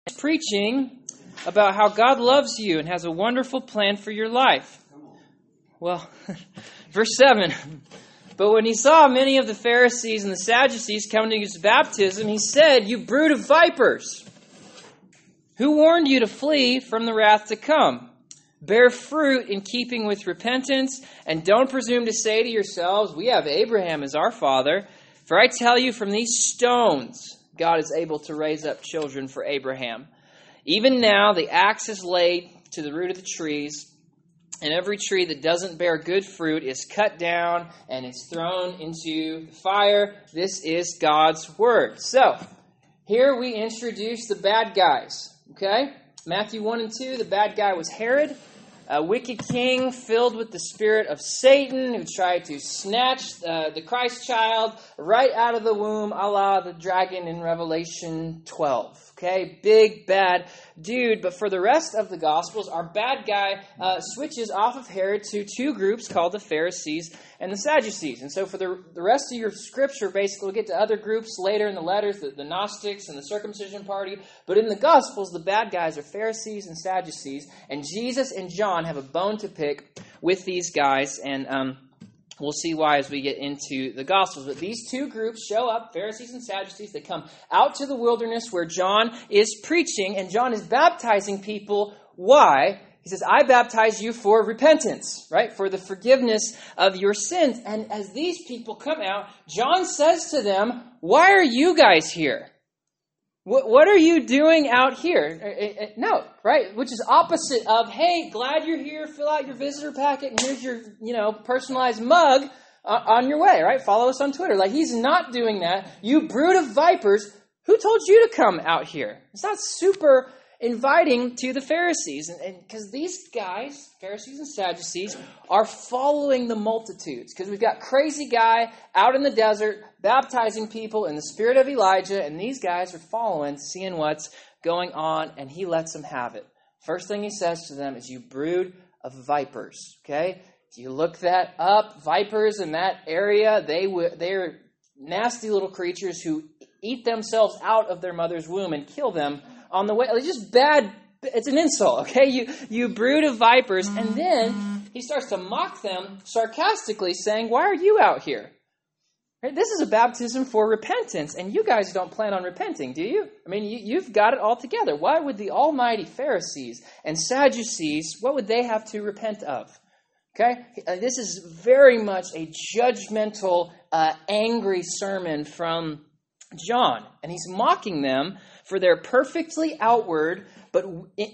Preaching about how God loves you and has a wonderful plan for your life. Well, verse 7. But when he saw many of the Pharisees and the Sadducees coming to his baptism, he said, "You brood of vipers, who warned you to flee from the wrath to come? Bear fruit in keeping with repentance, and don't presume to say to yourselves, 'We have Abraham as our father.' For I tell you, from these stones God is able to raise up children for Abraham. Even now the axe is laid to the root of the trees, and every tree that doesn't bear good fruit is cut down and is thrown into the fire." This is God's word. So, here we introduce the bad guys. Okay? Matthew 1 and 2, the bad guy was Herod, a wicked king filled with the spirit of Satan who tried to snatch the Christ child right out of the womb, a la the dragon in Revelation 12. Okay, big, bad dude. But for the rest of the Gospels, our bad guy switches off of Herod to two groups called the Pharisees and the Sadducees. And so for the rest of your scripture, basically, we'll get to other groups later in the letters, the Gnostics and the circumcision party. But in the Gospels, the bad guys are Pharisees and Sadducees. And Jesus and John have a bone to pick with these guys. And we'll see why as we get into the Gospels. But these two groups show up, Pharisees and Sadducees. They come out to the wilderness where John is preaching, and John is baptizing people. Why? He says, "I baptize you for repentance," right? For the forgiveness of your sins. And as these people come out, John says to them, "Why are you guys here? What are you doing out here?" No, right? Which is opposite of, "Hey, glad you're here. Fill out your visitor packet, and here's your, personalized mug on your way." Right? Follow us on Twitter. Like, he's not doing that. "You brood of vipers, who told you to come out here?" It's not super inviting to the Pharisees, and because these guys, Pharisees and Sadducees, are following the multitudes. Because we've got crazy guy out in the desert baptizing people in the spirit of Elijah, and these guys are following, seeing what's going on, and he lets them have it. First thing he says to them is, "You brood of vipers." Okay, if you look that up, vipers in that area, they're nasty little creatures who eat themselves out of their mother's womb and kill them on the way. It's just bad. It's an insult, okay? You brood of vipers. And then he starts to mock them sarcastically, saying, "Why are you out here?" Right? This is a baptism for repentance, and you guys don't plan on repenting, do you? I mean, you've got it all together. Why would the almighty Pharisees and Sadducees, what would they have to repent of? Okay? This is very much a judgmental, angry sermon from John, and he's mocking them for their perfectly outward but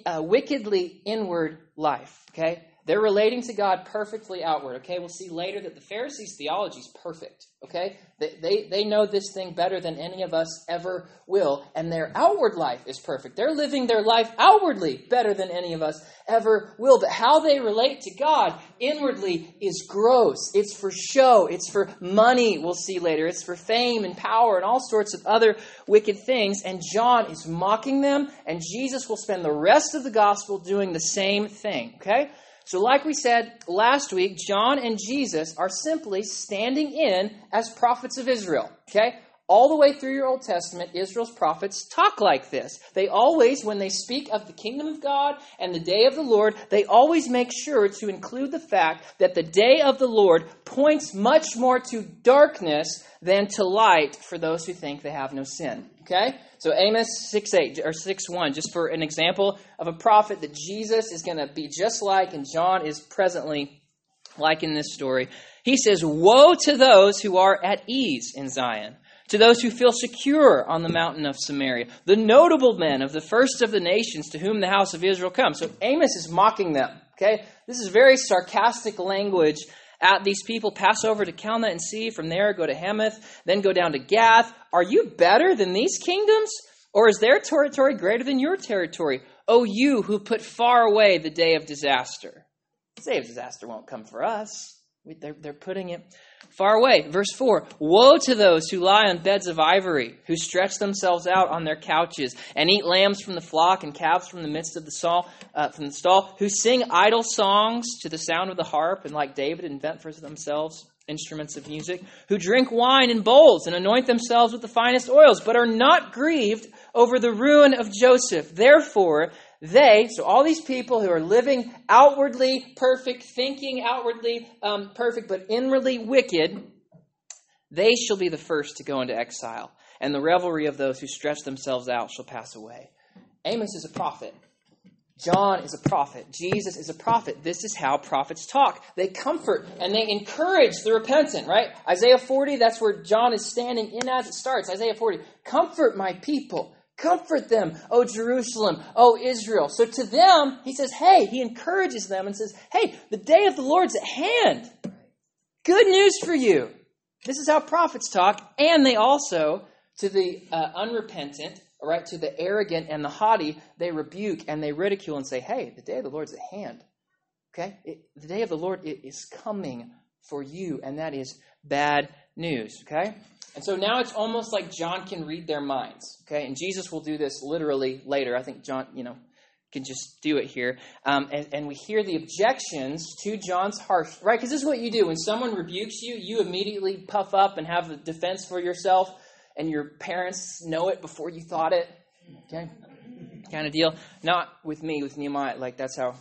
wickedly inward life. Okay, they're relating to God perfectly outward. Okay, we'll see later that the Pharisees' theology is perfect. Okay, they know this thing better than any of us ever will, and their outward life is perfect. They're living their life outwardly better than any of us ever will. But how they relate to God inwardly is gross. It's for show. It's for money, we'll see later. It's for fame and power and all sorts of other wicked things. And John is mocking them, and Jesus will spend the rest of the gospel doing the same thing. Okay? So like we said last week, John and Jesus are simply standing in as prophets of Israel. Okay? All the way through your Old Testament, Israel's prophets talk like this. They always, when they speak of the kingdom of God and the day of the Lord, they always make sure to include the fact that the day of the Lord points much more to darkness than to light for those who think they have no sin. Okay? So Amos 6:8 or 6:1, just for an example of a prophet that Jesus is going to be just like, and John is presently like in this story. He says, "Woe to those who are at ease in Zion, to those who feel secure on the mountain of Samaria, the notable men of the first of the nations to whom the house of Israel comes." So Amos is mocking them. Okay, this is very sarcastic language at these people. "Pass over to Calneh and see. From there, go to Hamath, then go down to Gath. Are you better than these kingdoms? Or is their territory greater than your territory? O you who put far away the day of disaster." The day of disaster won't come for us. They're putting it far away. Verse 4, "Woe to those who lie on beds of ivory, who stretch themselves out on their couches, and eat lambs from the flock and calves from the midst of the stall, who sing idle songs to the sound of the harp, and like David invent for themselves instruments of music, who drink wine in bowls and anoint themselves with the finest oils, but are not grieved over the ruin of Joseph. Therefore, they, so all these people who are living outwardly perfect, thinking outwardly perfect, but inwardly wicked, they shall be the first to go into exile, and the revelry of those who stretch themselves out shall pass away. Amos is a prophet. John is a prophet. Jesus is a prophet. This is how prophets talk. They comfort and they encourage the repentant, right? Isaiah 40, that's where John is standing in as it starts. Isaiah 40, comfort my people. Comfort them, O Jerusalem, O Israel. So to them, he says, hey, he encourages them and says, hey, the day of the Lord's at hand. Good news for you. This is how prophets talk. And they also, to the unrepentant, all right, to the arrogant and the haughty, they rebuke and they ridicule and say, hey, the day of the Lord's at hand. Okay? The day of the Lord is coming for you, and that is bad news. Okay? And so now it's almost like John can read their minds. Okay? And Jesus will do this literally later. I think John, can just do it here. And we hear the objections to John's harsh, right? Because this is what you do. When someone rebukes you, you immediately puff up and have a defense for yourself. And your parents know it before you thought it. Okay? Kind of deal. Not with me, with Nehemiah. Like, that's how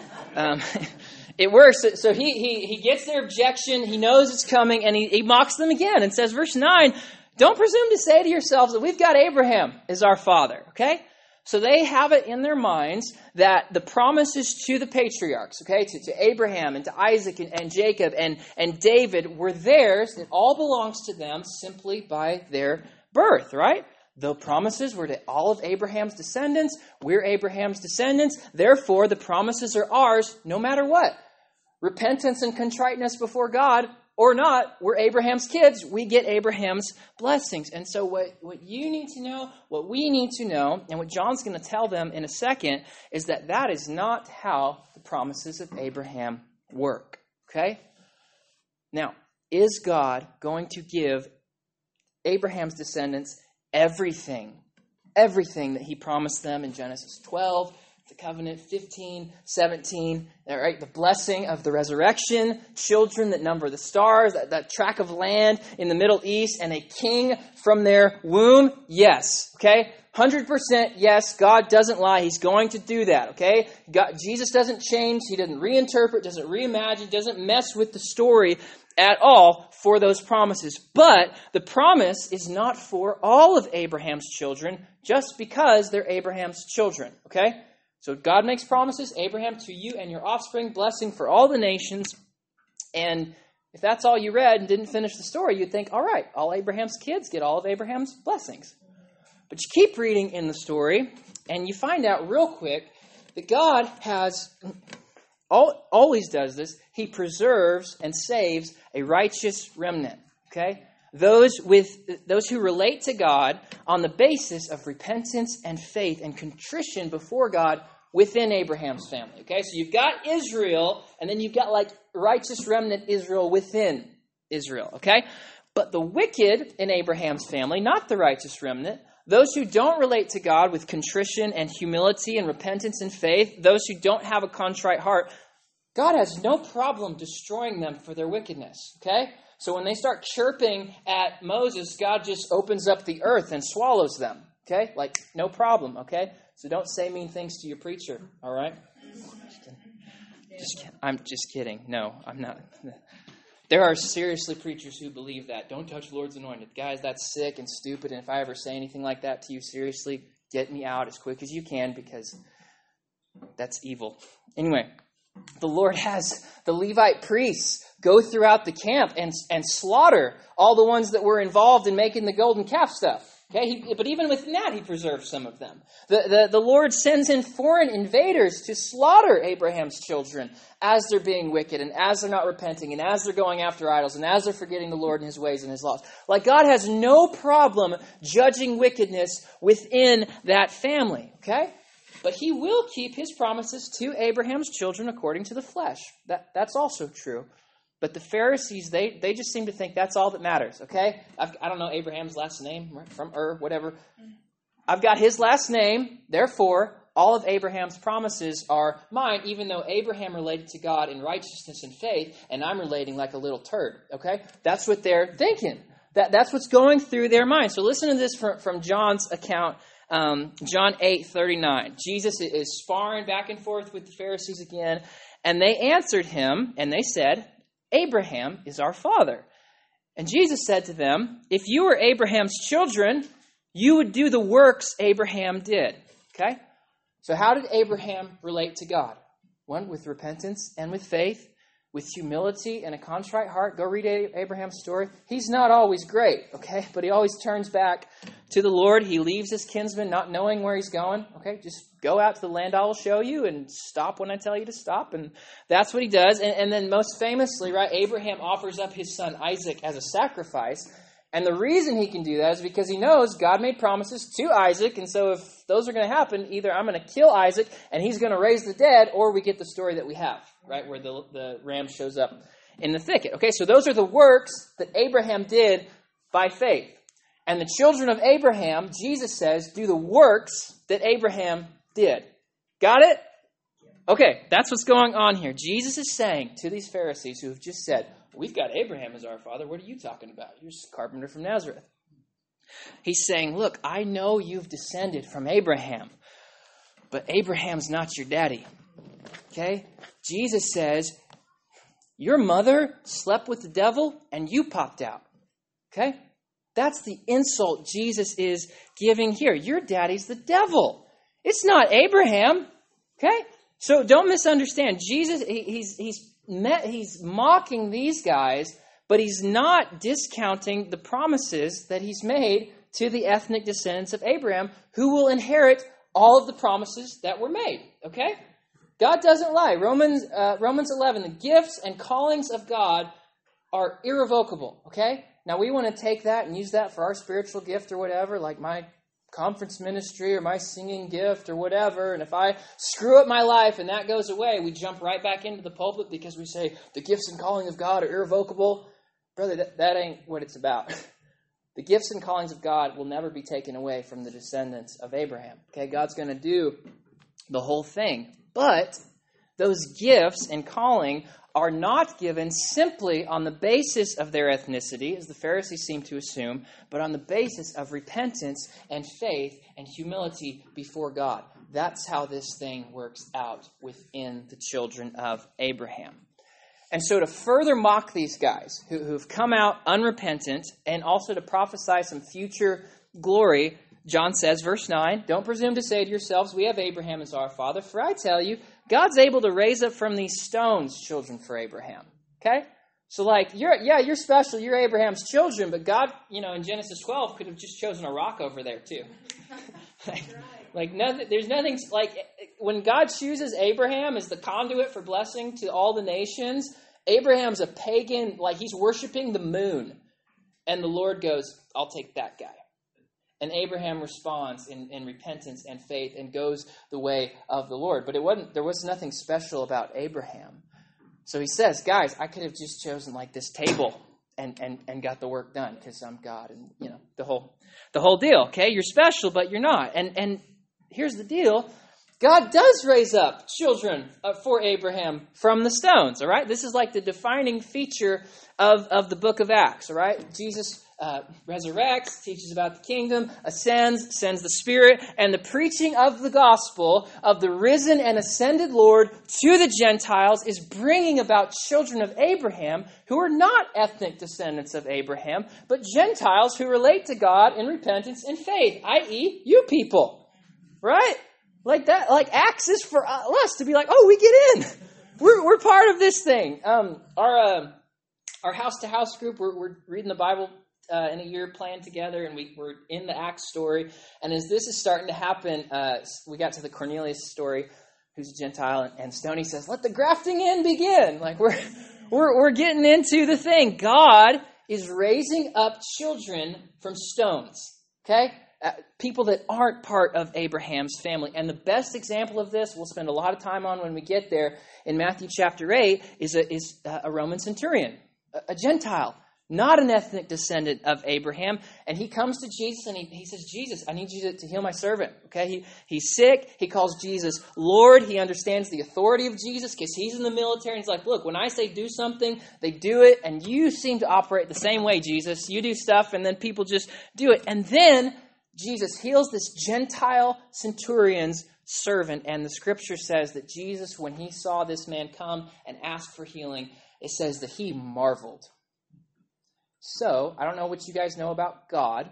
it works. So he gets their objection. He knows it's coming. And he mocks them again and says, verse 9, don't presume to say to yourselves that we've got Abraham as our father. Okay? So they have it in their minds that the promises to the patriarchs, okay, to Abraham and to Isaac and Jacob and David were theirs. It all belongs to them simply by their birth, right? The promises were to all of Abraham's descendants. We're Abraham's descendants. Therefore, the promises are ours no matter what. Repentance and contriteness before God or not, we're Abraham's kids. We get Abraham's blessings. And so what you need to know, what we need to know, and what John's going to tell them in a second, is that is not how the promises of Abraham work. Okay? Now, is God going to give Abraham's descendants everything that he promised them in Genesis 12, the covenant 15, 17, all right, the blessing of the resurrection, children that number the stars, that tract of land in the Middle East, and a king from their womb? Yes, okay? 100% yes, God doesn't lie. He's going to do that, okay? Jesus doesn't change. He doesn't reinterpret, doesn't reimagine, doesn't mess with the story at all for those promises. But the promise is not for all of Abraham's children just because they're Abraham's children, okay? So God makes promises, Abraham, to you and your offspring, blessing for all the nations. And if that's all you read and didn't finish the story, you'd think, all right, all Abraham's kids get all of Abraham's blessings. But you keep reading in the story, and you find out real quick that God always does this. He preserves and saves a righteous remnant. Okay? Those who relate to God on the basis of repentance and faith and contrition before God within Abraham's family. Okay, so you've got Israel, and then you've got like righteous remnant Israel within Israel. Okay, but the wicked in Abraham's family, not the righteous remnant, those who don't relate to God with contrition and humility and repentance and faith, those who don't have a contrite heart, God has no problem destroying them for their wickedness. Okay. So when they start chirping at Moses, God just opens up the earth and swallows them. Okay? Like, no problem. Okay? So don't say mean things to your preacher. All right? I'm just kidding. No, I'm not. There are seriously preachers who believe that. Don't touch the Lord's anointed. Guys, that's sick and stupid. And if I ever say anything like that to you, seriously, get me out as quick as you can, because that's evil. Anyway, the Lord has the Levite priests go throughout the camp and slaughter all the ones that were involved in making the golden calf stuff. Okay, but even within that, he preserves some of them. The Lord sends in foreign invaders to slaughter Abraham's children as they're being wicked and as they're not repenting and as they're going after idols and as they're forgetting the Lord and his ways and his laws. Like, God has no problem judging wickedness within that family. Okay? But he will keep his promises to Abraham's children according to the flesh. That's also true. But the Pharisees, they just seem to think that's all that matters, okay? I don't know Abraham's last name, from whatever. I've got his last name, therefore, all of Abraham's promises are mine, even though Abraham related to God in righteousness and faith, and I'm relating like a little turd, okay? That's what they're thinking. That's what's going through their mind. So listen to this from John's account John 8:39. Jesus is sparring back and forth with the Pharisees again, and they answered him, and they said, Abraham is our father. And Jesus said to them, if you were Abraham's children, you would do the works Abraham did. Okay? So how did Abraham relate to God? One, with repentance and with faith, with humility and a contrite heart. Go read Abraham's story. He's not always great, okay? But he always turns back to the Lord. He leaves his kinsmen not knowing where he's going. Okay, just go out to the land I will show you and stop when I tell you to stop. And that's what he does. And then most famously, right, Abraham offers up his son Isaac as a sacrifice. And the reason he can do that is because he knows God made promises to Isaac. And so if those are going to happen, either I'm going to kill Isaac and he's going to raise the dead, or we get the story that we have, right, where the ram shows up in the thicket. Okay, so those are the works that Abraham did by faith. And the children of Abraham, Jesus says, do the works that Abraham did. Got it? Okay, that's what's going on here. Jesus is saying to these Pharisees who have just said, we've got Abraham as our father. What are you talking about? You're just a carpenter from Nazareth. He's saying, look, I know you've descended from Abraham, but Abraham's not your daddy. Okay? Jesus says, your mother slept with the devil and you popped out. Okay? That's the insult Jesus is giving here. Your daddy's the devil. It's not Abraham. Okay? So don't misunderstand. Jesus, he's mocking these guys, but he's not discounting the promises that he's made to the ethnic descendants of Abraham, who will inherit all of the promises that were made. Okay? God doesn't lie. Romans 11, the gifts and callings of God are irrevocable. Okay? Now we want to take that and use that for our spiritual gift or whatever, like my conference ministry or my singing gift or whatever. And if I screw up my life and that goes away, we jump right back into the pulpit because we say the gifts and calling of God are irrevocable. Brother, that ain't what it's about. The gifts and callings of God will never be taken away from the descendants of Abraham. Okay, God's going to do the whole thing. But those gifts and calling are not given simply on the basis of their ethnicity, as the Pharisees seem to assume, but on the basis of repentance and faith and humility before God. That's how this thing works out within the children of Abraham. And so to further mock these guys who've come out unrepentant, and also to prophesy some future glory, John says, verse 9, don't presume to say to yourselves, we have Abraham as our father, for I tell you, God's able to raise up from these stones children for Abraham. Okay? So like, you're special, you're Abraham's children, but God, in Genesis 12 could have just chosen a rock over there too. There's nothing, like, when God chooses Abraham as the conduit for blessing to all the nations, Abraham's a pagan, like he's worshiping the moon. And the Lord goes, I'll take that guy. And Abraham responds in repentance and faith and goes the way of the Lord. But there was nothing special about Abraham. So he says, guys, I could have just chosen like this table and got the work done because I'm God, and the whole deal. Okay, you're special, but you're not. And here's the deal: God does raise up children for Abraham from the stones. All right, this is like the defining feature of the book of Acts. All right, Jesus resurrects, teaches about the kingdom, ascends, sends the Spirit, and the preaching of the gospel of the risen and ascended Lord to the Gentiles is bringing about children of Abraham who are not ethnic descendants of Abraham, but Gentiles who relate to God in repentance and faith, i.e., you people. Right? Like that, like Acts is for us to be like, oh, we get in. We're part of this thing. Our house-to-house group, we're reading the Bible in a year plan together, and we're in the Acts story. And as this is starting to happen, we got to the Cornelius story, who's a Gentile, and Stoney says, "Let the grafting in begin." Like we're getting into the thing. God is raising up children from stones. Okay, people that aren't part of Abraham's family, and the best example of this we'll spend a lot of time on when we get there in Matthew chapter 8 is a Roman centurion, a Gentile. Not an ethnic descendant of Abraham. And he comes to Jesus and he says, Jesus, I need you to heal my servant. Okay, he's sick. He calls Jesus Lord. He understands the authority of Jesus because he's in the military. And he's like, look, when I say do something, they do it. And you seem to operate the same way, Jesus. You do stuff and then people just do it. And then Jesus heals this Gentile centurion's servant, and the scripture says that Jesus, when he saw this man come and ask for healing, it says that he marveled. So, I don't know what you guys know about God,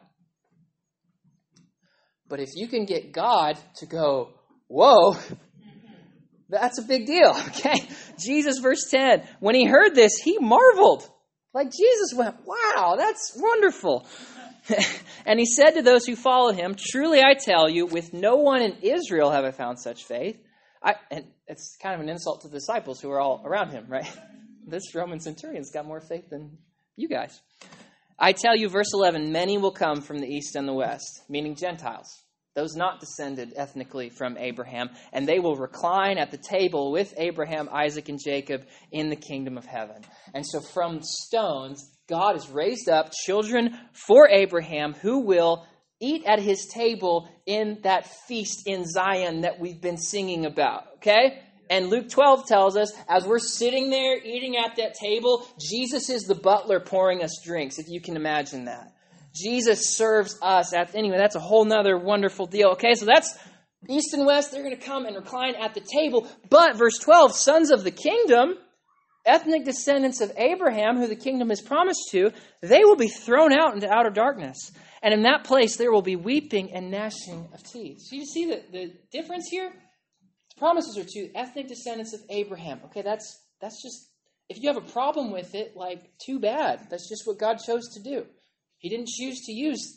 but if you can get God to go, whoa, that's a big deal, okay? Jesus, verse 10, when he heard this, he marveled. Like Jesus went, wow, that's wonderful. And he said to those who followed him, truly I tell you, with no one in Israel have I found such faith. And it's kind of an insult to the disciples who are all around him, right? This Roman centurion's got more faith than you guys. I tell you, verse 11, many will come from the east and the west, meaning Gentiles, those not descended ethnically from Abraham, and they will recline at the table with Abraham, Isaac, and Jacob in the kingdom of heaven. And so from stones, God has raised up children for Abraham who will eat at his table in that feast in Zion that we've been singing about, okay? And Luke 12 tells us, as we're sitting there eating at that table, Jesus is the butler pouring us drinks, if you can imagine that. Jesus serves us. Anyway, that's a whole nother wonderful deal. Okay, so that's east and west. They're going to come and recline at the table. But, verse 12, sons of the kingdom, ethnic descendants of Abraham, who the kingdom is promised to, they will be thrown out into outer darkness. And in that place there will be weeping and gnashing of teeth. So you see the difference here? Promises are to ethnic descendants of Abraham. Okay, that's just, if you have a problem with it, like, too bad. That's just what God chose to do. He didn't choose to use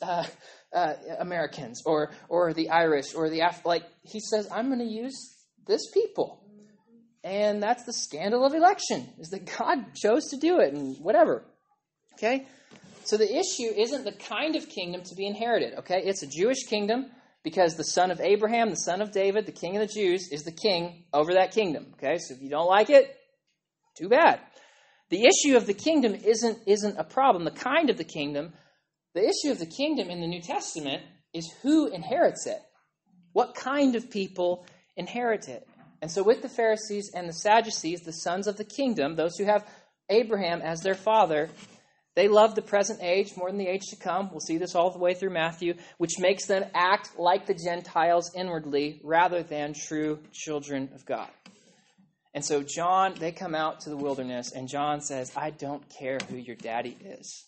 Americans or the Irish or the he says, I'm going to use this people. And that's the scandal of election, is that God chose to do it and whatever. Okay? So the issue isn't the kind of kingdom to be inherited. Okay? It's a Jewish kingdom, because the son of Abraham, the son of David, the king of the Jews, is the king over that kingdom. Okay, so if you don't like it, too bad. The issue of the kingdom isn't a problem. The kind of the kingdom, the issue of the kingdom in the New Testament is who inherits it. What kind of people inherit it? And so with the Pharisees and the Sadducees, the sons of the kingdom, those who have Abraham as their father, they love the present age more than the age to come. We'll see this all the way through Matthew, which makes them act like the Gentiles inwardly rather than true children of God. And so John, they come out to the wilderness, and John says, I don't care who your daddy is.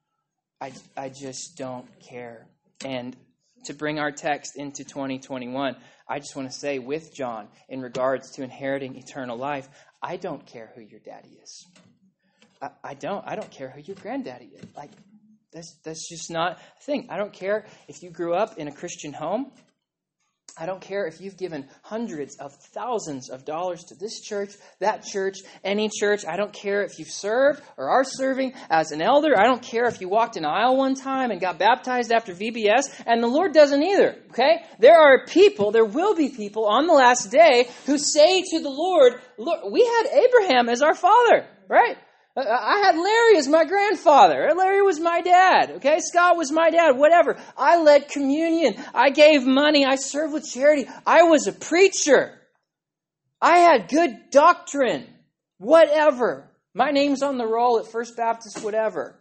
I just don't care. And to bring our text into 2021, I just want to say with John, in regards to inheriting eternal life, I don't care who your daddy is. I don't care who your granddaddy is. Like, that's just not a thing. I don't care if you grew up in a Christian home. I don't care if you've given hundreds of thousands of dollars to this church, that church, any church. I don't care if you've served or are serving as an elder. I don't care if you walked an aisle one time and got baptized after VBS, and the Lord doesn't either, okay? There will be people on the last day who say to the Lord, look, we had Abraham as our father, right? I had Larry as my grandfather. Larry was my dad. Okay, Scott was my dad. Whatever. I led communion. I gave money. I served with charity. I was a preacher. I had good doctrine. Whatever. My name's on the roll at First Baptist. Whatever.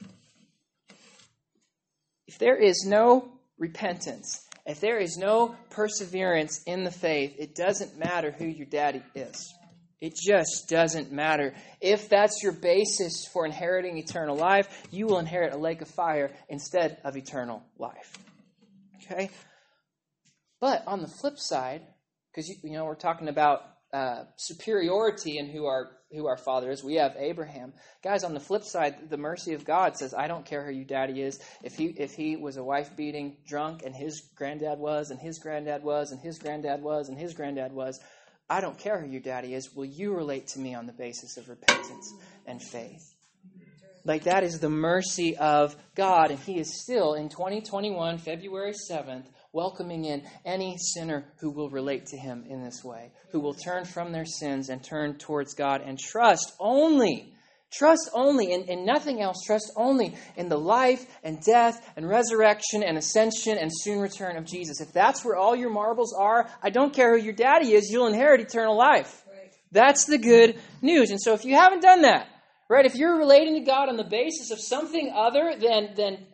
If there is no repentance, if there is no perseverance in the faith, it doesn't matter who your daddy is. It just doesn't matter. If that's your basis for inheriting eternal life, you will inherit a lake of fire instead of eternal life. Okay? But on the flip side, because we're talking about superiority in who our father is. We have Abraham. Guys, on the flip side, the mercy of God says, I don't care who your daddy is. If he was a wife-beating drunk, and his granddad was, and his granddad was, and his granddad was, and his granddad was, I don't care who your daddy is. Will you relate to me on the basis of repentance and faith? Like, that is the mercy of God. And he is still, in 2021, February 7th, welcoming in any sinner who will relate to him in this way, who will turn from their sins and turn towards God and trust only in nothing else, trust only in the life and death and resurrection and ascension and soon return of Jesus. If that's where all your marbles are, I don't care who your daddy is, you'll inherit eternal life. Right. That's the good news. And so if you haven't done that, right, if you're relating to God on the basis of something other than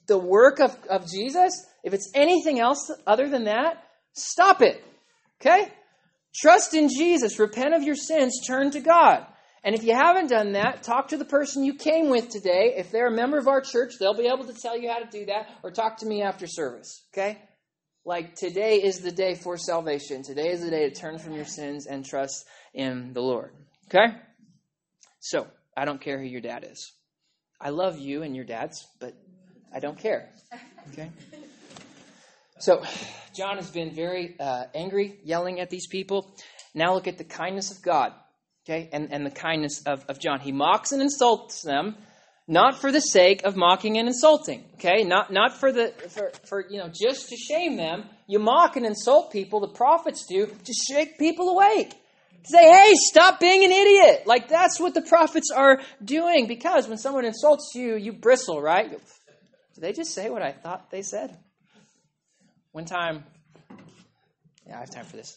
the work of Jesus, if it's anything else other than that, stop it. Okay? Trust in Jesus. Repent of your sins. Turn to God. And if you haven't done that, talk to the person you came with today. If they're a member of our church, they'll be able to tell you how to do that. Or talk to me after service. Okay? Like, today is the day for salvation. Today is the day to turn from your sins and trust in the Lord. Okay? So, I don't care who your dad is. I love you and your dads, but I don't care. Okay? So, John has been very angry, yelling at these people. Now look at the kindness of God. Okay? And the kindness of John. He mocks and insults them, not for the sake of mocking and insulting. Okay? Not for just to shame them. You mock and insult people, the prophets do, to shake people awake. Say, hey, stop being an idiot. Like, that's what the prophets are doing. Because when someone insults you, you bristle, right? Did they just say what I thought they said? One time, I have time for this.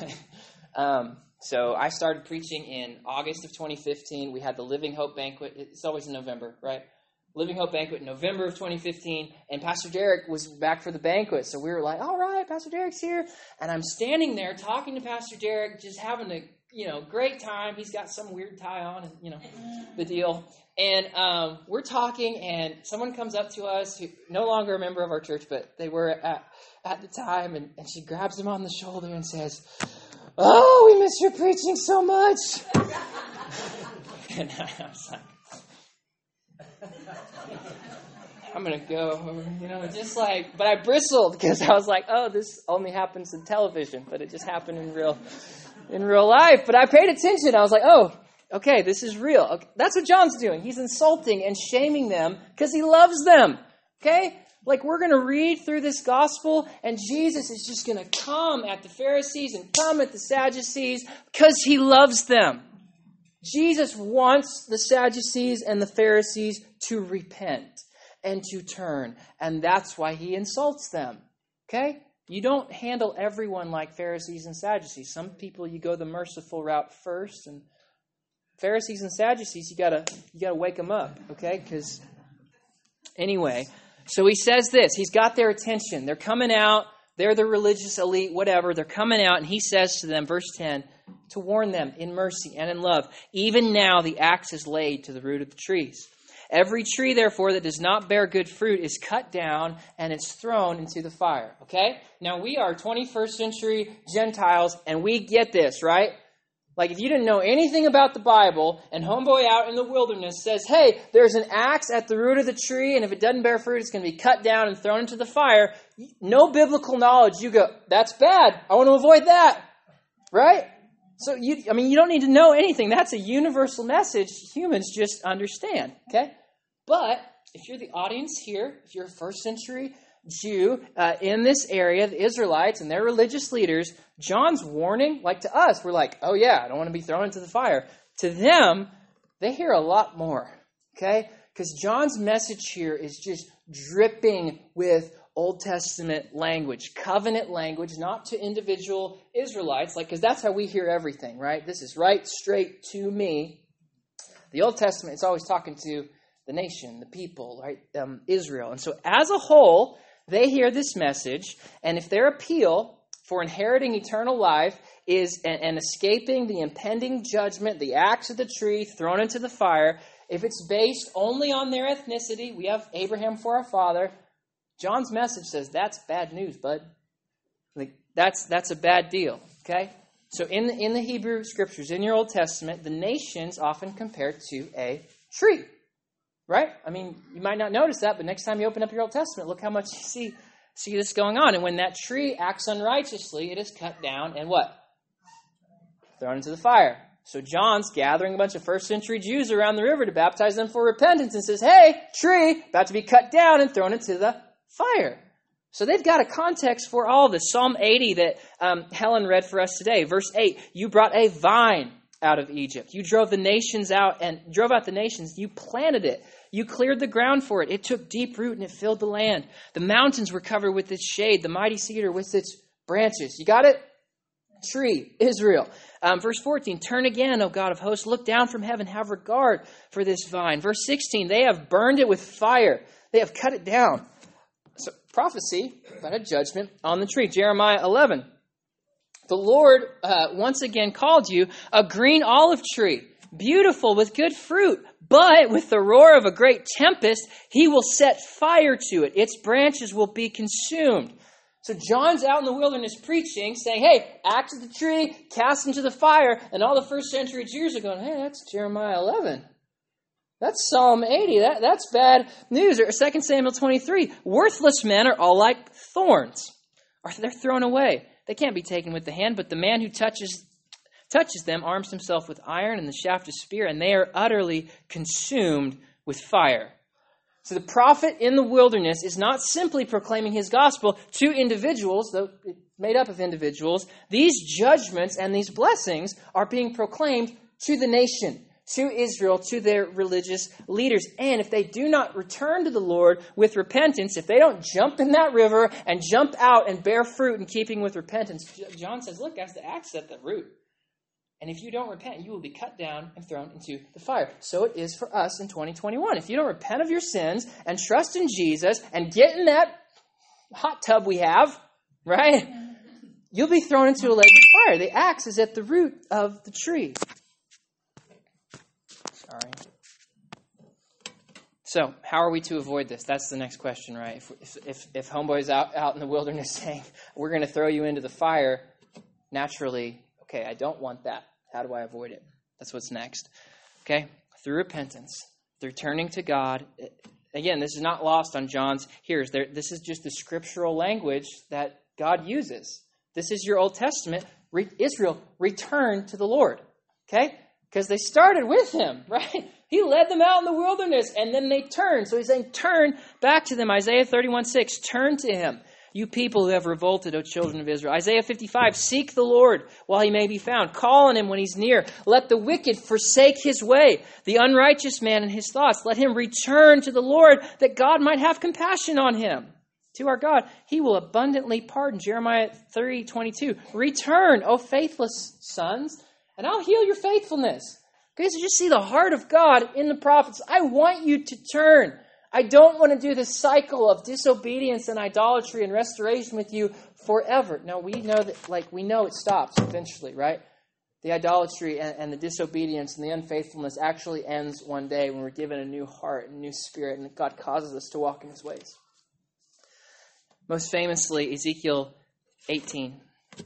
So I started preaching in August of 2015. We had the Living Hope Banquet. It's always in November, right? Living Hope Banquet in November of 2015. And Pastor Derek was back for the banquet. So we were like, all right, Pastor Derek's here. And I'm standing there talking to Pastor Derek, just having a great time. He's got some weird tie on, and the deal. And we're talking, and someone comes up to us, who no longer a member of our church, but they were at the time, and she grabs him on the shoulder and says, "Oh, we miss your preaching so much." And I was like, I'm going to go, but I bristled because I was like, oh, this only happens in television, but it just happened in real life. But I paid attention. I was like, oh, okay, this is real. Okay, that's what John's doing. He's insulting and shaming them because he loves them. Okay? Like, we're going to read through this gospel, and Jesus is just going to come at the Pharisees and come at the Sadducees because he loves them. Jesus wants the Sadducees and the Pharisees to repent and to turn, and that's why he insults them. Okay? You don't handle everyone like Pharisees and Sadducees. Some people, you go the merciful route first, and Pharisees and Sadducees, you gotta wake them up, okay? Because anyway, so he says this. He's got their attention. They're coming out. They're the religious elite, whatever. They're coming out, and he says to them, verse 10, to warn them in mercy and in love. Even now the axe is laid to the root of the trees. Every tree, therefore, that does not bear good fruit is cut down and it's thrown into the fire. Okay? Now, we are 21st century Gentiles, and we get this, right? Like, if you didn't know anything about the Bible, and homeboy out in the wilderness says, hey, there's an axe at the root of the tree, and if it doesn't bear fruit, it's going to be cut down and thrown into the fire. No biblical knowledge. You go, that's bad. I want to avoid that. Right? So, you don't need to know anything. That's a universal message humans just understand. Okay? But if you're the audience here, if you're a first century Jew in this area, the Israelites and their religious leaders, John's warning, like to us, we're like, oh yeah, I don't want to be thrown into the fire. To them, they hear a lot more, okay? Because John's message here is just dripping with Old Testament language, covenant language, not to individual Israelites, because that's how we hear everything, right? This is right straight to me. The Old Testament, it's always talking to the nation, the people, right? Israel. And so as a whole, they hear this message, and if their appeal for inheriting eternal life is and escaping the impending judgment, the axe of the tree thrown into the fire, if it's based only on their ethnicity, we have Abraham for our father, John's message says that's bad news, bud. Like that's a bad deal, okay? So in the Hebrew scriptures, in your Old Testament, the nation's often compared to a tree. Right? I mean, you might not notice that, but next time you open up your Old Testament, look how much you see this going on. And when that tree acts unrighteously, it is cut down and what? Thrown into the fire. So John's gathering a bunch of first century Jews around the river to baptize them for repentance and says, hey, tree, about to be cut down and thrown into the fire. So they've got a context for all this. Psalm 80 that Helen read for us today. Verse 8, you brought a vine out of Egypt. You drove out the nations. You planted it. You cleared the ground for it. It took deep root and it filled the land. The mountains were covered with its shade, the mighty cedar with its branches. You got it? Tree, Israel. Verse 14, turn again, O God of hosts. Look down from heaven. Have regard for this vine. Verse 16, they have burned it with fire. They have cut it down. prophecy about a judgment on the tree. Jeremiah 11. The Lord once again called you a green olive tree, beautiful with good fruit, but with the roar of a great tempest, he will set fire to it. Its branches will be consumed. So John's out in the wilderness preaching, saying, hey, axe at the tree, cast into the fire. And all the first century Jews are going, hey, that's Jeremiah 11. That's Psalm 80. That's bad news. Or 2 Samuel 23. Worthless men are all like thorns. Or they're thrown away. They can't be taken with the hand, but the man who touches them arms himself with iron and the shaft of spear, and they are utterly consumed with fire. So the prophet in the wilderness is not simply proclaiming his gospel to individuals, though it's made up of individuals. These judgments and these blessings are being proclaimed to the nation, to Israel, to their religious leaders. And if they do not return to the Lord with repentance, if they don't jump in that river and jump out and bear fruit in keeping with repentance, John says, look, that's the axe at the root. And if you don't repent, you will be cut down and thrown into the fire. So it is for us in 2021. If you don't repent of your sins and trust in Jesus and get in that hot tub we have, right, you'll be thrown into a lake of fire. The axe is at the root of the tree. Sorry. So, how are we to avoid this? That's the next question, right? If Homeboy's out in the wilderness saying, we're going to throw you into the fire, naturally, okay, I don't want that. How do I avoid it? That's what's next. Okay? Through repentance, through turning to God. Again, this is not lost on John's hearers. This is just the scriptural language that God uses. This is your Old Testament. Israel, return to the Lord. Okay? Because they started with him, right? He led them out in the wilderness, and then they turned. So he's saying, turn back to them. Isaiah 31:6, turn to him. You people who have revolted, O children of Israel. Isaiah 55, seek the Lord while he may be found. Call on him when he's near. Let the wicked forsake his way. The unrighteous man and his thoughts. Let him return to the Lord, that God might have compassion on him. To our God, he will abundantly pardon. Jeremiah 30:22. Return, O faithless sons, and I'll heal your faithfulness. Okay, so just see the heart of God in the prophets. I want you to turn. I don't want to do this cycle of disobedience and idolatry and restoration with you forever. Now, we know that, we know it stops eventually, right? The idolatry and the disobedience and the unfaithfulness actually ends one day when we're given a new heart and a new spirit, and God causes us to walk in his ways. Most famously, Ezekiel 18,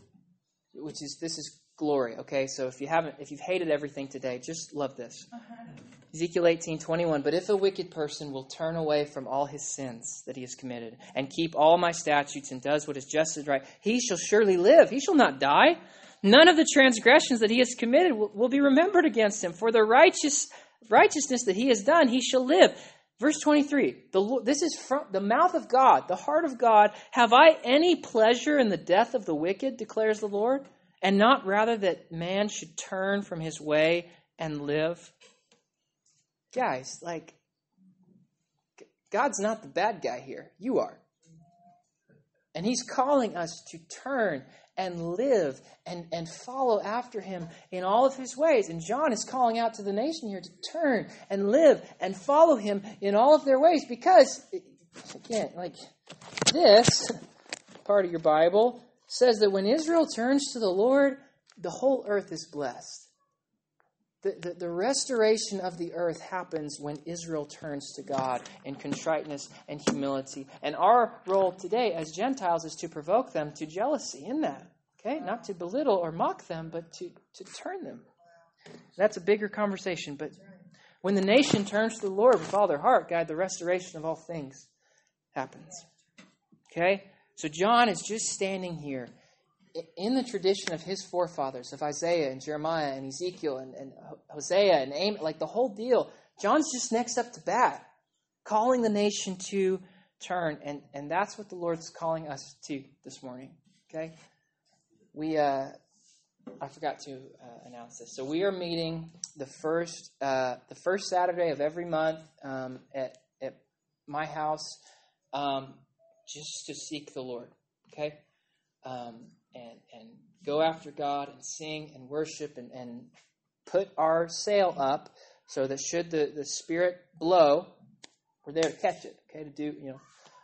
this is glory, okay? So if you've hated everything today, just love this. Ezekiel 18:21, but if a wicked person will turn away from all his sins that he has committed and keep all my statutes and does what is just and right, he shall surely live. He shall not die. None of the transgressions that he has committed will be remembered against him. For the righteousness that he has done, he shall live. Verse 23, this is from the mouth of God, the heart of God. Have I any pleasure in the death of the wicked, declares the Lord, and not rather that man should turn from his way and live? Guys, God's not the bad guy here. You are. And he's calling us to turn and live and follow after him in all of his ways. And John is calling out to the nation here to turn and live and follow him in all of their ways. Because, again, this part of your Bible says that when Israel turns to the Lord, the whole earth is blessed. The restoration of the earth happens when Israel turns to God in contriteness and humility. And our role today as Gentiles is to provoke them to jealousy in that. Okay? Not to belittle or mock them, but to turn them. That's a bigger conversation. But when the nation turns to the Lord with all their heart, God, the restoration of all things happens. Okay? So John is just standing here in the tradition of his forefathers, of Isaiah and Jeremiah and Ezekiel and Hosea and Amos, the whole deal. John's just next up to bat, calling the nation to turn. And that's what the Lord's calling us to this morning. Okay? I forgot to announce this. So we are meeting the first Saturday of every month at my house just to seek the Lord. Okay? And go after God and sing and worship and put our sail up so that should the Spirit blow, we're there to catch it, okay, to do,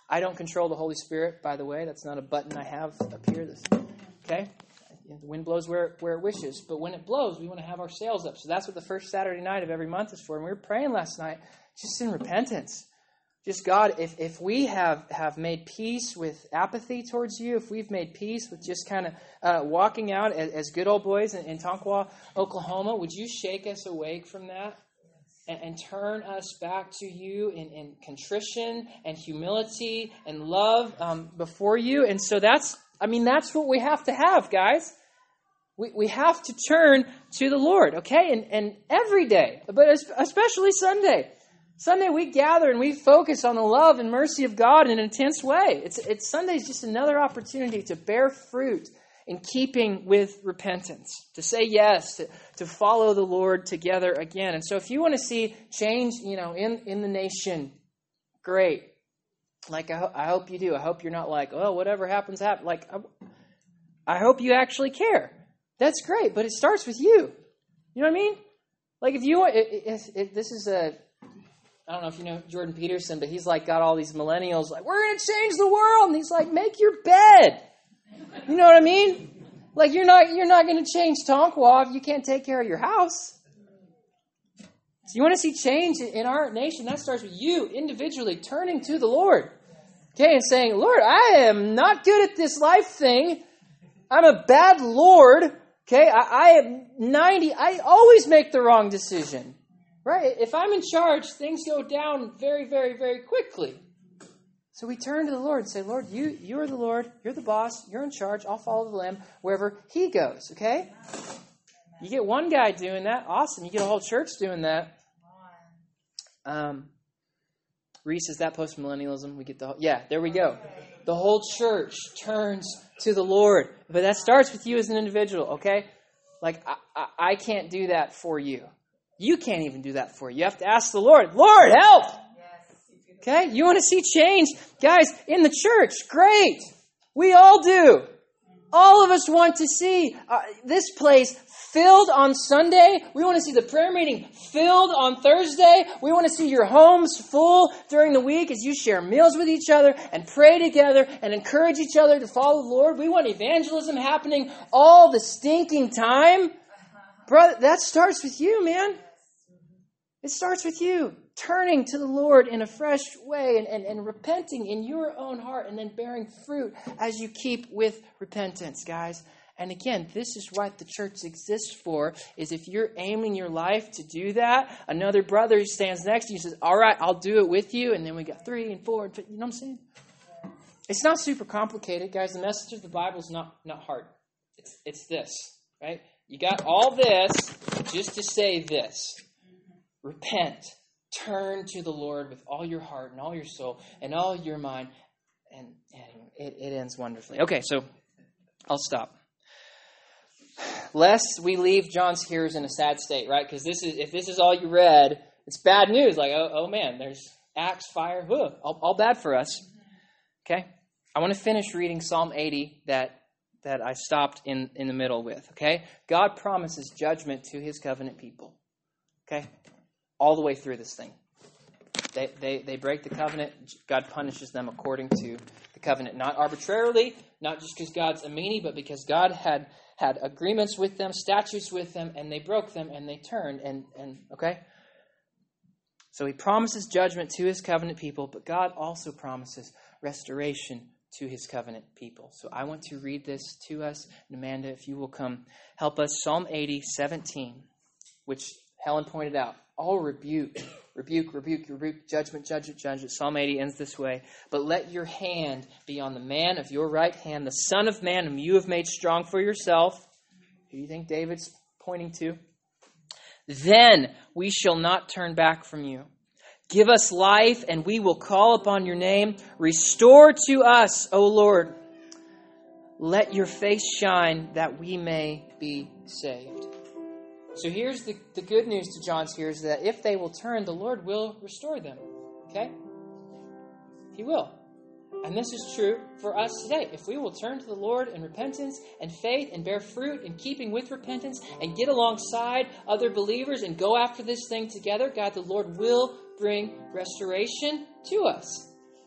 I don't control the Holy Spirit, by the way. That's not a button I have up here. Okay? The wind blows where it wishes. But when it blows, we want to have our sails up. So that's what the first Saturday night of every month is for. And we were praying last night just in repentance. Just, God, if we have made peace with apathy towards you, if we've made peace with just kind of walking out as good old boys in Tonkawa, Oklahoma, would you shake us awake from that? And turn us back to you in contrition and humility and love before you. And so that's what we have to have, guys. We have to turn to the Lord, okay? And every day, but especially Sunday. Sunday we gather and we focus on the love and mercy of God in an intense way. It's Sunday's just another opportunity to bear fruit in keeping with repentance, to say yes, to follow the Lord together again. And so if you want to see change, in the nation, great. Like, I hope you do. I hope you're not like, oh, whatever happens, happens. Like, I hope you actually care. That's great, but it starts with you. You know what I mean? Like, if you want, this is I don't know if you know Jordan Peterson, but he's like got all these millennials like, we're going to change the world. And he's like, make your bed. You know what I mean? Like, you're not going to change Tonkawa if you can't take care of your house. So you want to see change in our nation? That starts with you individually turning to the Lord. Okay, and saying, Lord, I am not good at this life thing. I'm a bad Lord. Okay, I am 90. I always make the wrong decision. Right? If I'm in charge, things go down very, very, very quickly. So we turn to the Lord and say, Lord, you are the Lord. You're the boss. You're in charge. I'll follow the Lamb wherever He goes. Okay? You get one guy doing that. Awesome. You get a whole church doing that. Reese, is that postmillennialism? We get there we go. The whole church turns to the Lord. But that starts with you as an individual, okay? Like, I can't do that for you. You can't even do that for you. You have to ask the Lord, Lord, help! Okay? You want to see change? Guys, in the church, great. We all do. All of us want to see this place filled on Sunday. We want to see the prayer meeting filled on Thursday. We want to see your homes full during the week as you share meals with each other and pray together and encourage each other to follow the Lord. We want evangelism happening all the stinking time. Brother, that starts with you, man. It starts with you turning to the Lord in a fresh way and repenting in your own heart and then bearing fruit as you keep with repentance, guys. And again, this is what the church exists for, is if you're aiming your life to do that, another brother who stands next to you says, all right, I'll do it with you. And then we got 3 and 4. And 5, you know what I'm saying? It's not super complicated, guys. The message of the Bible is not hard. It's this, right? You got all this just to say this. Repent. Turn to the Lord with all your heart and all your soul and all your mind. And it ends wonderfully. Okay, so I'll stop. Lest we leave John's hearers in a sad state, right? Because if this is all you read, it's bad news. Like, oh man, there's axe, fire, all bad for us. Okay? I want to finish reading Psalm 80 that I stopped in the middle with. Okay? God promises judgment to His covenant people. Okay? All the way through this thing. They break the covenant. God punishes them according to the covenant. Not arbitrarily, not just because God's a meanie, but because God had agreements with them, statutes with them, and they broke them, and they turned. And okay? So He promises judgment to His covenant people, but God also promises restoration to His covenant people. So I want to read this to us. And Amanda, if you will come help us. Psalm 80, 17, which Helen pointed out. All rebuke, judgment. Psalm 80 ends this way. But let your hand be on the man of your right hand, the Son of Man whom you have made strong for yourself. Who do you think David's pointing to? Then we shall not turn back from you. Give us life, and we will call upon your name. Restore to us, O Lord. Let your face shine that we may be saved. So here's the good news to John's hearers, that if they will turn, the Lord will restore them. Okay? He will. And this is true for us today. If we will turn to the Lord in repentance and faith and bear fruit in keeping with repentance and get alongside other believers and go after this thing together, God, the Lord will bring restoration to us.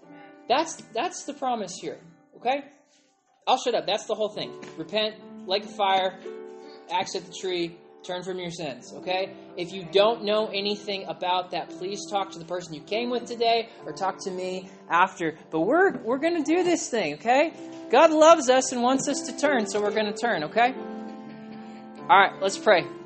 That's the promise here. Okay? I'll shut up. That's the whole thing. Repent, like a fire, axe at the tree, turn from your sins. Okay? If you don't know anything about that, please talk to the person you came with today or talk to me after. But we're going to do this thing, okay? God loves us and wants us to turn, so we're going to turn, okay? All right, let's pray.